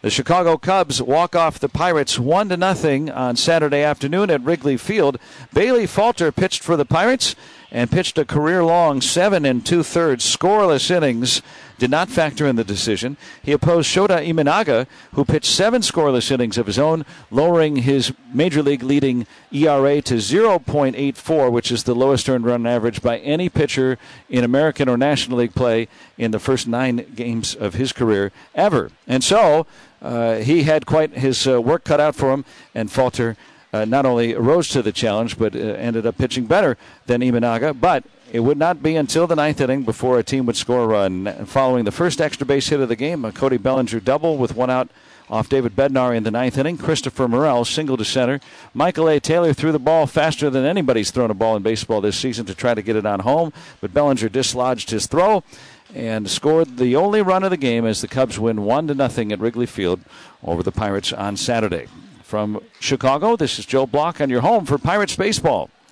The Chicago Cubs walk off the Pirates 1-0 on Saturday afternoon at Wrigley Field. Bailey Falter pitched for the Pirates and pitched a career-long 7 2/3 scoreless innings. Did not factor in the decision. He opposed Shota Imanaga, who pitched 7 scoreless innings of his own, lowering his Major League leading ERA to 0.84, which is the lowest earned run average by any pitcher in American or National League play in the first 9 games of his career ever. And so he had quite his work cut out for him, and Falter not only rose to the challenge, but ended up pitching better than Imanaga. But it would not be until the 9th inning before a team would score a run. Following the first extra base hit of the game, a Cody Bellinger double with 1 out off David Bednar in the 9th inning. Christopher Morel single to center. Michael A. Taylor threw the ball faster than anybody's thrown a ball in baseball this season to try to get it on home, but Bellinger dislodged his throw and scored the only run of the game as the Cubs win 1-0 at Wrigley Field over the Pirates on Saturday. From Chicago, this is Joe Block on your home for Pirates baseball.